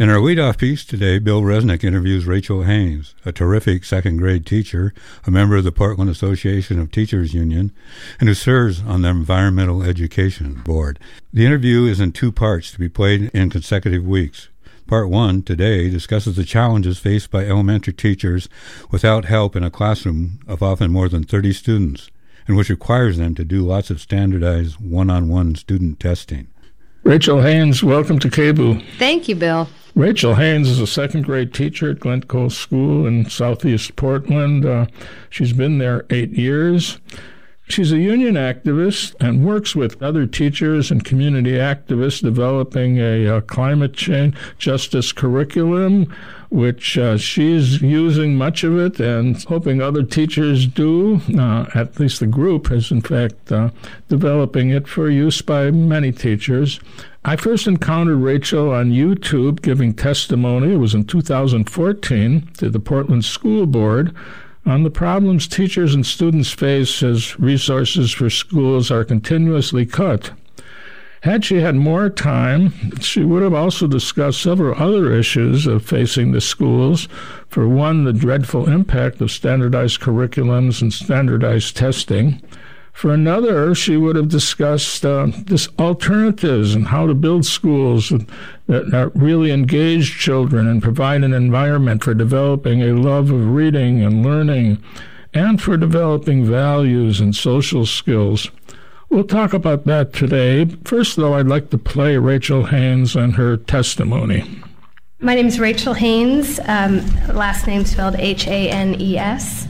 In our lead-off piece today, Bill Resnick interviews Rachel Haynes, a terrific second-grade teacher, a member of the Portland Association of Teachers Union, and who serves on the Environmental Education Board. The interview is in two parts to be played in consecutive weeks. Part 1 today discusses the challenges faced by elementary teachers without help in a classroom of often more than 30 students, and which requires them to do lots of standardized one-on-one student testing. Rachel Haynes, welcome to KBOO. Thank you, Bill. Rachel Haynes is a second-grade teacher at Glencoe School in southeast Portland. She's been there 8 years. She's a union activist and works with other teachers and community activists developing a climate change justice curriculum, which she's using much of it and hoping other teachers do. At least the group is, in fact, developing it for use by many teachers. I first encountered Rachel on YouTube giving testimony, it was in 2014, to the Portland School Board on the problems teachers and students face as resources for schools are continuously cut. Had she had more time, she would have also discussed several other issues of facing the schools. For one, the dreadful impact of standardized curriculums and standardized testing. For another, she would have discussed alternatives and how to build schools that really engage children and provide an environment for developing a love of reading and learning and for developing values and social skills. We'll talk about that today. First, though, I'd like to play Rachel Haynes and her testimony. My name is Rachel Haynes, last name spelled Hanes.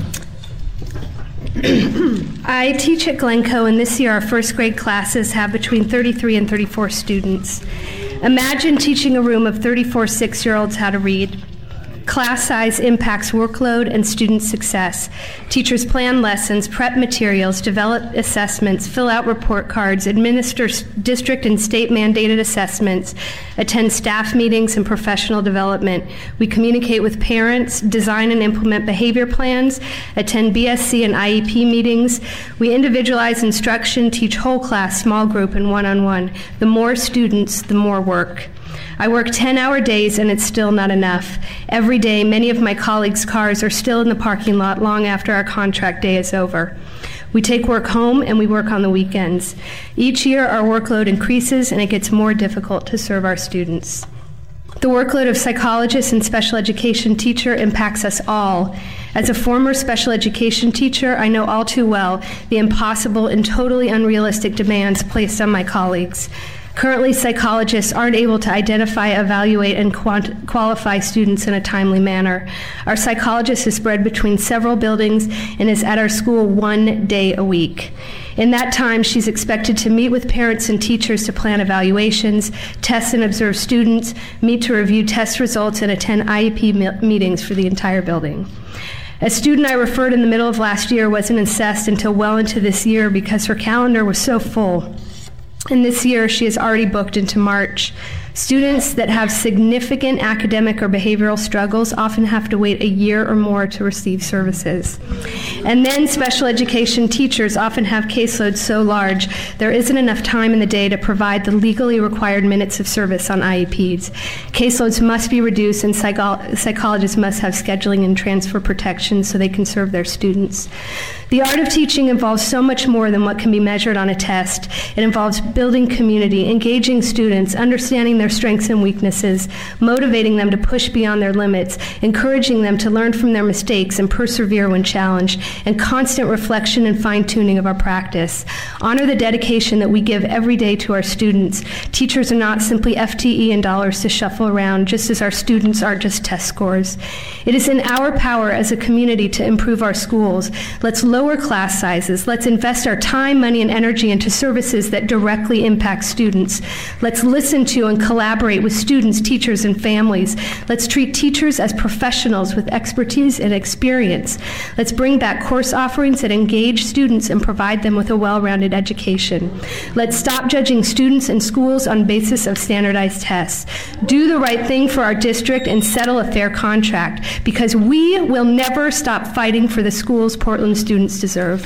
I teach at Glencoe, and this year our first grade classes have between 33 and 34 students. Imagine teaching a room of 34 6-year-olds how to read. Class size impacts workload and student success. Teachers plan lessons, prep materials, develop assessments, fill out report cards, administer district and state mandated assessments, attend staff meetings and professional development. We communicate with parents, design and implement behavior plans, attend BSC and IEP meetings. We individualize instruction, teach whole class, small group, and one-on-one. The more students, the more work. I work 10-hour days, and it's still not enough. Every day, many of my colleagues' cars are still in the parking lot long after our contract day is over. We take work home, and we work on the weekends. Each year, our workload increases, and it gets more difficult to serve our students. The workload of psychologists and special education teacher impacts us all. As a former special education teacher, I know all too well the impossible and totally unrealistic demands placed on my colleagues. Currently, psychologists aren't able to identify, evaluate, and qualify students in a timely manner. Our psychologist is spread between several buildings and is at our school 1 day a week. In that time, she's expected to meet with parents and teachers to plan evaluations, test and observe students, meet to review test results, and attend IEP meetings for the entire building. A student I referred in the middle of last year wasn't assessed until well into this year because her calendar was so full. And this year, she is already booked into March. Students that have significant academic or behavioral struggles often have to wait a year or more to receive services. And then special education teachers often have caseloads so large there isn't enough time in the day to provide the legally required minutes of service on IEPs. Caseloads must be reduced, and psychologists must have scheduling and transfer protections so they can serve their students. The art of teaching involves so much more than what can be measured on a test. It involves building community, engaging students, understanding their strengths and weaknesses, motivating them to push beyond their limits, encouraging them to learn from their mistakes and persevere when challenged, and constant reflection and fine-tuning of our practice. Honor the dedication that we give every day to our students. Teachers are not simply FTE and dollars to shuffle around, just as our students aren't just test scores. It is in our power as a community to improve our schools. Let's lower class sizes. Let's invest our time, money, and energy into services that directly impact students. Let's listen to and collaborate with students, teachers, and families. Let's treat teachers as professionals with expertise and experience. Let's bring back course offerings that engage students and provide them with a well-rounded education. Let's stop judging students and schools on basis of standardized tests. Do the right thing for our district and settle a fair contract, because we will never stop fighting for the schools Portland students deserve.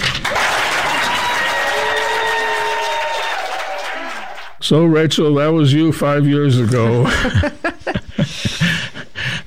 So, Rachel, that was you 5 years ago.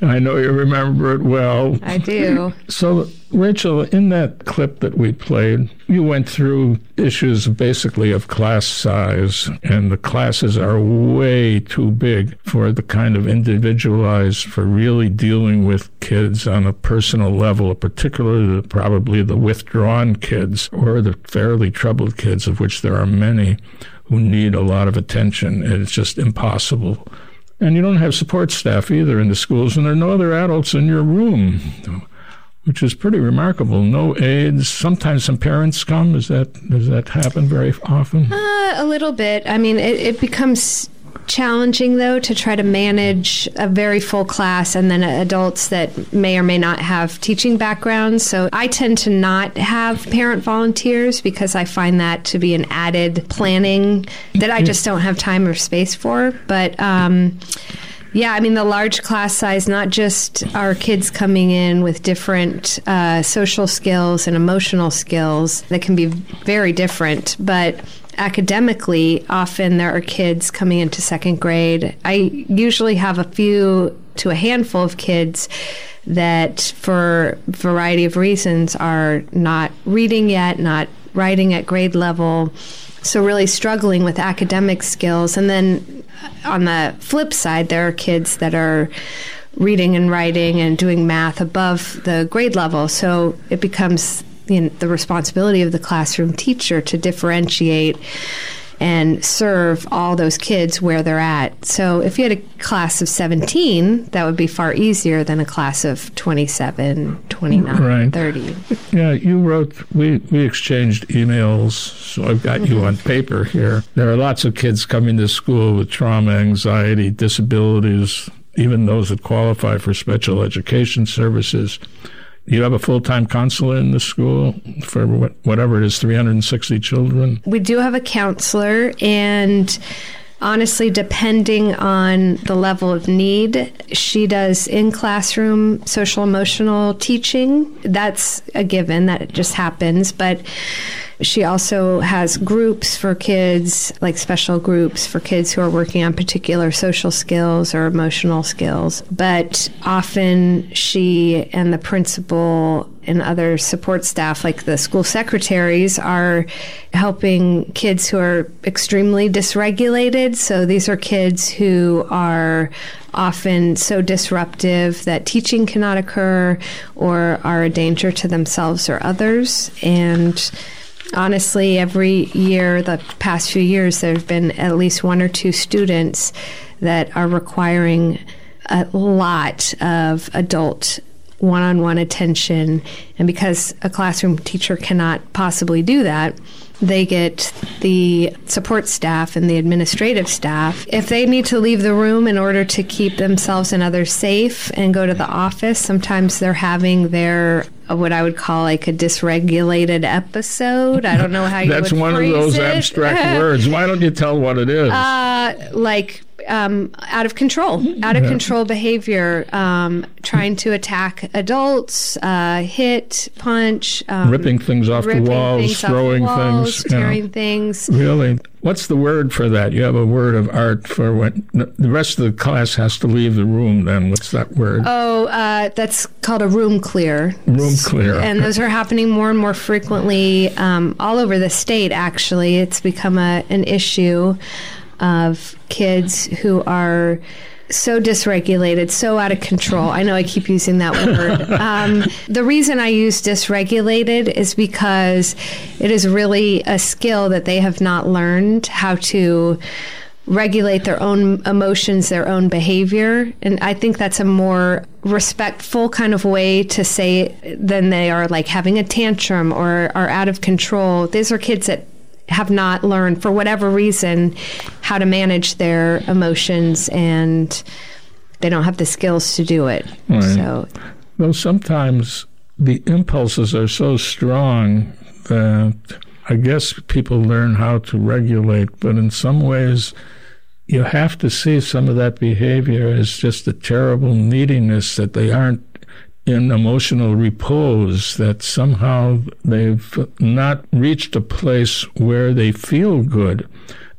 I know you remember it well. I do. So, Rachel, in that clip that we played, you went through issues basically of class size, and the classes are way too big for the kind of individualized, for really dealing with kids on a personal level, particularly probably the withdrawn kids or the fairly troubled kids, of which there are many who need a lot of attention, and it's just impossible. And you don't have support staff either in the schools, and there are no other adults in your room, which is pretty remarkable. No aides. Sometimes some parents come. Does that happen very often? A little bit. I mean, it becomes challenging, though, to try to manage a very full class and then adults that may or may not have teaching backgrounds. So I tend to not have parent volunteers because I find that to be an added planning that I just don't have time or space for. But yeah, I mean, the large class size, not just our kids coming in with different social skills and emotional skills that can be very different, but academically, often there are kids coming into second grade. I usually have a few to a handful of kids that, for a variety of reasons, are not reading yet, not writing at grade level, so really struggling with academic skills. And then on the flip side, there are kids that are reading and writing and doing math above the grade level, so it becomes the responsibility of the classroom teacher to differentiate and serve all those kids where they're at. So if you had a class of 17, that would be far easier than a class of 27, 29, right. 30. Yeah, you wrote, we exchanged emails, so I've got you on paper here. There are lots of kids coming to school with trauma, anxiety, disabilities, even those that qualify for special education services. You have a full-time counselor in the school for whatever it is, 360 children? We do have a counselor, and honestly, depending on the level of need, she does in-classroom social-emotional teaching. That's a given, that it just happens, but she also has groups for kids, like special groups for kids who are working on particular social skills or emotional skills. But often she and the principal and other support staff, like the school secretaries, are helping kids who are extremely dysregulated. So these are kids who are often so disruptive that teaching cannot occur or are a danger to themselves or others. And honestly, every year, the past few years, there have been at least one or two students that are requiring a lot of adult one-on-one attention. And because a classroom teacher cannot possibly do that, they get the support staff and the administrative staff. If they need to leave the room in order to keep themselves and others safe and go to the office, sometimes they're having their what I would call like a dysregulated episode. I don't know how you would phrase it. That's one of those abstract words. Why don't you tell what it is? Out of control behavior, trying to attack adults, hit, punch, ripping things off the walls, throwing things, tearing things. Really? What's the word for that? You have a word of art for when the rest of the class has to leave the room. Then what's that word? Oh, that's called a room clear. Room clear. And those are happening more and more frequently all over the state, actually. It's become an issue of kids who are so dysregulated, so out of control. I know I keep using that word. The reason I use dysregulated is because it is really a skill that they have not learned how to regulate their own emotions, their own behavior. And I think that's a more respectful kind of way to say it than they are like having a tantrum or are out of control. These are kids that have not learned, for whatever reason, how to manage their emotions, and they don't have the skills to do it. Right. So, well, sometimes the impulses are so strong that I guess people learn how to regulate, but in some ways you have to see some of that behavior as just a terrible neediness, that they aren't in emotional repose, that somehow they've not reached a place where they feel good.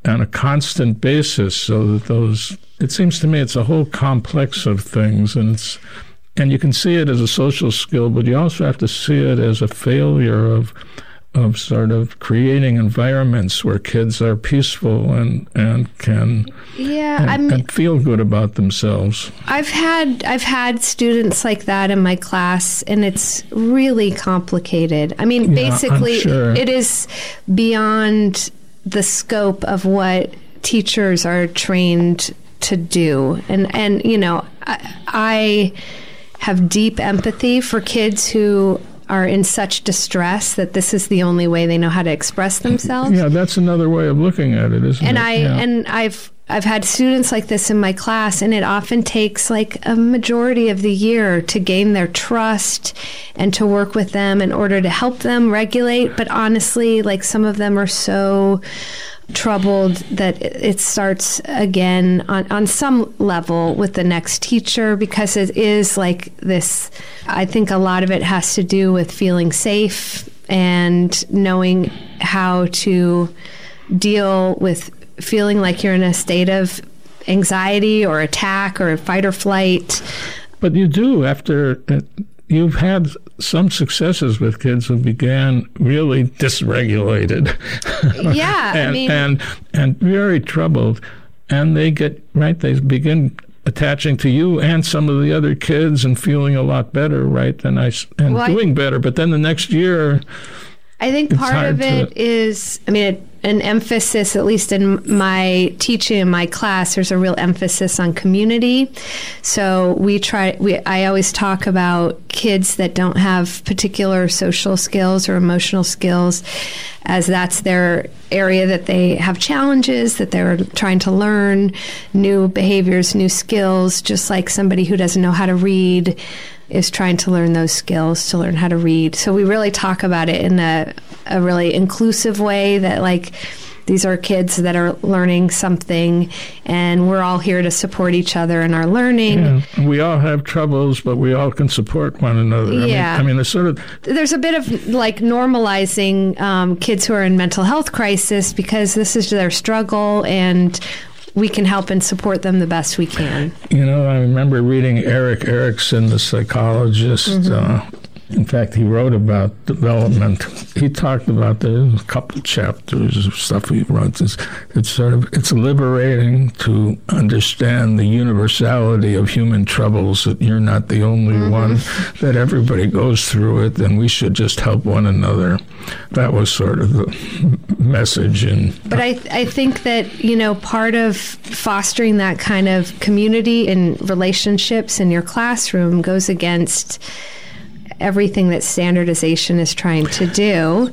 on a constant basis, so that it seems to me it's a whole complex of things, and you can see it as a social skill, but you also have to see it as a failure of sort of creating environments where kids are peaceful and can and feel good about themselves. I've had students like that in my class, and it's really complicated. I mean, basically, it is beyond the scope of what teachers are trained to do. And you know, I have deep empathy for kids who are in such distress that this is the only way they know how to express themselves. Yeah, that's another way of looking at it, isn't it? And I've had students like this in my class, and it often takes like a majority of the year to gain their trust and to work with them in order to help them regulate. But honestly, like some of them are so troubled that it starts again on some level with the next teacher, because it is like this. I think a lot of it has to do with feeling safe and knowing how to deal with feeling like you're in a state of anxiety or attack or fight or flight. But you do, after you've had some successes with kids who began really dysregulated. Yeah, and very troubled, and they begin attaching to you and some of the other kids and feeling a lot better, right? Doing better. But then the next year, I think part of it is, an emphasis, at least in my teaching in my class, there's a real emphasis on community. So I always talk about kids that don't have particular social skills or emotional skills, as that's their area that they have challenges, that they're trying to learn new behaviors, new skills, just like somebody who doesn't know how to read is trying to learn those skills to learn how to read. So we really talk about it in a really inclusive way, that like these are kids that are learning something, and we're all here to support each other in our learning. Yeah. We all have troubles, but we all can support one another. Yeah. There's a bit of like normalizing kids who are in mental health crisis, because this is their struggle, and we can help and support them the best we can. You know, I remember reading Erik Erikson, the psychologist. Mm-hmm. In fact, he wrote about development. He talked about a couple chapters of stuff he wrote. It's liberating to understand the universality of human troubles, that you're not the only one, that everybody goes through it, and we should just help one another. That was sort of the message. But I think that, you know, part of fostering that kind of community and relationships in your classroom goes against everything that standardization is trying to do,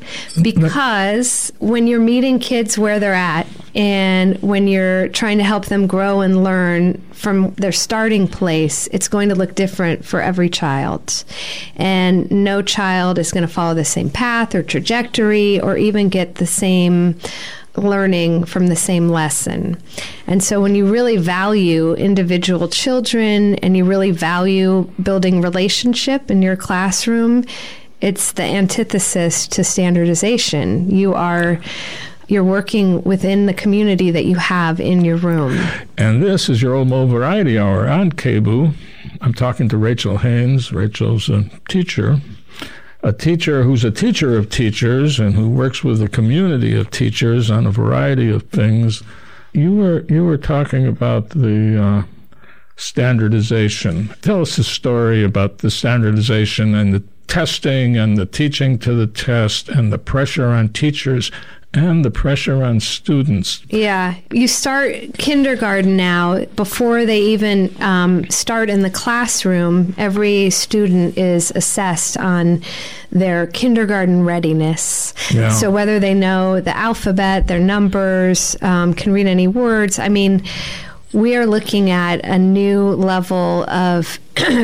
because when you're meeting kids where they're at, and when you're trying to help them grow and learn from their starting place, it's going to look different for every child. And no child is going to follow the same path or trajectory or even get the same learning from the same lesson. And so when you really value individual children and you really value building relationship in your classroom, it's the antithesis to standardization. You're working within the community that you have in your room. And this is your Olmo Variety Hour on KBOO. I'm talking to Rachel Haynes. Rachel's a teacher who's a teacher of teachers and who works with a community of teachers on a variety of things. You were talking about the standardization. Tell us a story about the standardization and the testing and the teaching to the test and the pressure on teachers and the pressure on students. Yeah. You start kindergarten now. Before they even start in the classroom, every student is assessed on their kindergarten readiness. Yeah. So whether they know the alphabet, their numbers, can read any words. I mean, we are looking at a new level of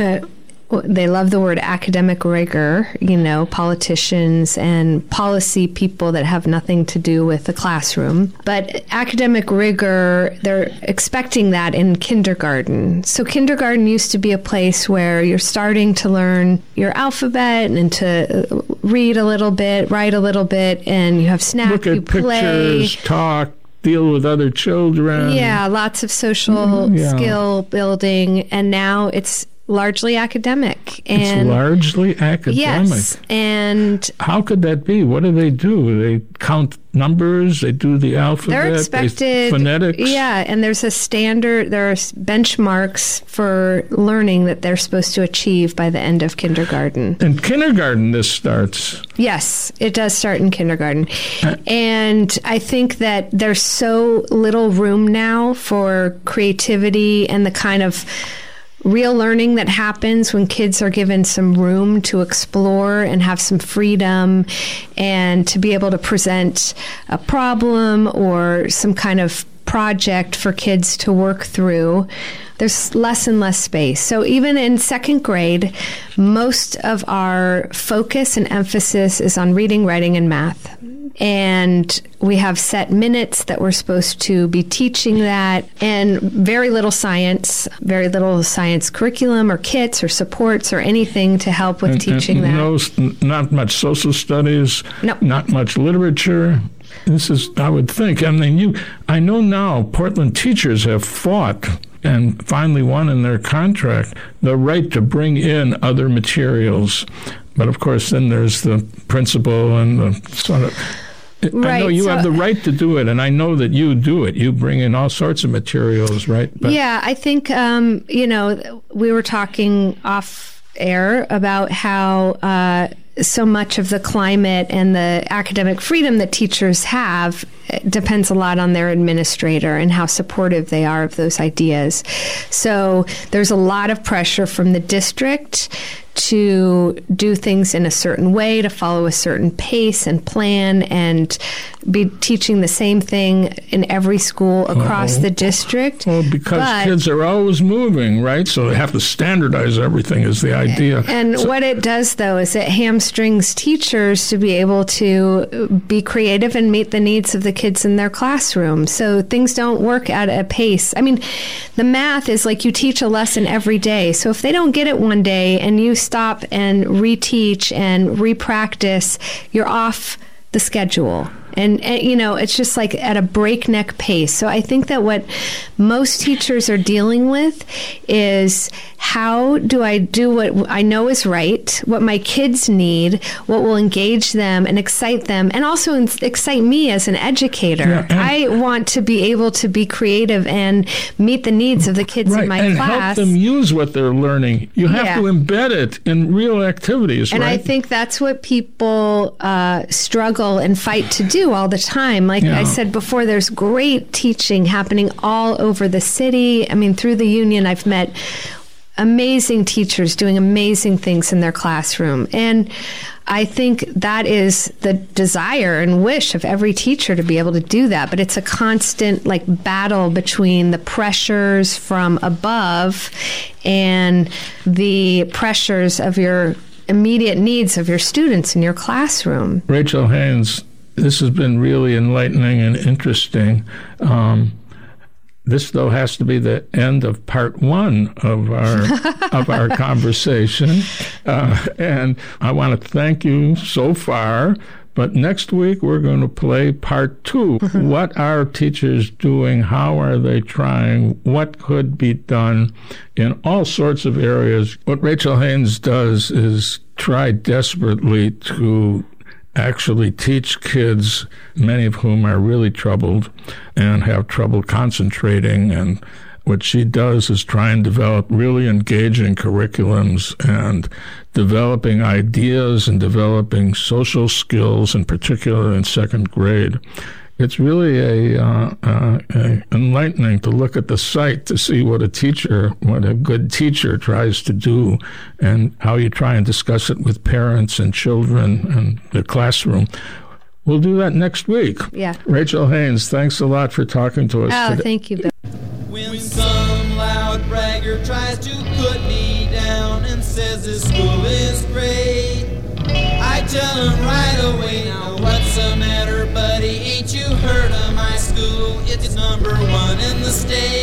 they love the word academic rigor, you know, politicians and policy people that have nothing to do with the classroom. But academic rigor, they're expecting that in kindergarten. So kindergarten used to be a place where you're starting to learn your alphabet and to read a little bit, write a little bit, and you have snack, look at you play. Pictures, talk, deal with other children. Yeah, lots of social skill building, and now it's largely academic. It's largely academic. Yes, and how could that be? What do? They count numbers. They do the alphabet. They're expected phonetics. Yeah, and there's a standard. There are benchmarks for learning that they're supposed to achieve by the end of kindergarten. In kindergarten, this starts. Yes, it does start in kindergarten, and I think that there's so little room now for creativity and the kind of real learning that happens when kids are given some room to explore and have some freedom and to be able to present a problem or some kind of project for kids to work through. There's less and less space. So even in second grade, most of our focus and emphasis is on reading, writing, and math. And we have set minutes that we're supposed to be teaching that, and very little science curriculum or kits or supports or anything to help with teaching that. No, not much social studies, not much literature. This is, I would think, I know now Portland teachers have fought and finally won in their contract the right to bring in other materials. But of course, then there's the principal and the sort of... Right, I know you have the right to do it, and I know that you do it. You bring in all sorts of materials, right? But yeah, I think, we were talking off air about how so much of the climate and the academic freedom that teachers have depends a lot on their administrator and how supportive they are of those ideas. So there's a lot of pressure from the district to do things in a certain way, to follow a certain pace and plan, and be teaching the same thing in every school across the district. Well, because kids are always moving, right? So they have to standardize everything is the idea. And what it does, though, is it hamstrings teachers to be able to be creative and meet the needs of the kids in their classroom. So things don't work at a pace. I mean, the math is like you teach a lesson every day. So if they don't get it one day and you stop and reteach and repractice, you're off the schedule. And, it's just like at a breakneck pace. So I think that what most teachers are dealing with is, how do I do what I know is right, what my kids need, what will engage them and excite them, and also excite me as an educator. Yeah, I want to be able to be creative and meet the needs of the kids in my class. And help them use what they're learning. You have to embed it in real activities, and right? I think that's what people struggle and fight to do all the time. Like I said before, there's great teaching happening all over the city. I mean, through the union, I've met amazing teachers doing amazing things in their classroom. And I think that is the desire and wish of every teacher to be able to do that. But it's a constant battle between the pressures from above and the pressures of your immediate needs of your students in your classroom. Rachel Haynes, this has been really enlightening and interesting. This, though, has to be the end of part one of our conversation. And I want to thank you so far. But next week, we're going to play part two. What are teachers doing? How are they trying? What could be done in all sorts of areas? What Rachel Haynes does is try desperately to actually teach kids, many of whom are really troubled and have trouble concentrating. And what she does is try and develop really engaging curriculums and developing ideas and developing social skills, in particular in second grade. It's really enlightening to look at the site to see what a good teacher tries to do, and how you try and discuss it with parents and children and the classroom. We'll do that next week. Yeah. Rachel Haynes, thanks a lot for talking to us today. Thank you, Bill. When some loud bragger tries to put me down and says this school is great, I tell him right away, now what's the matter, buddy? Ain't you heard of my school? It's number one in the state.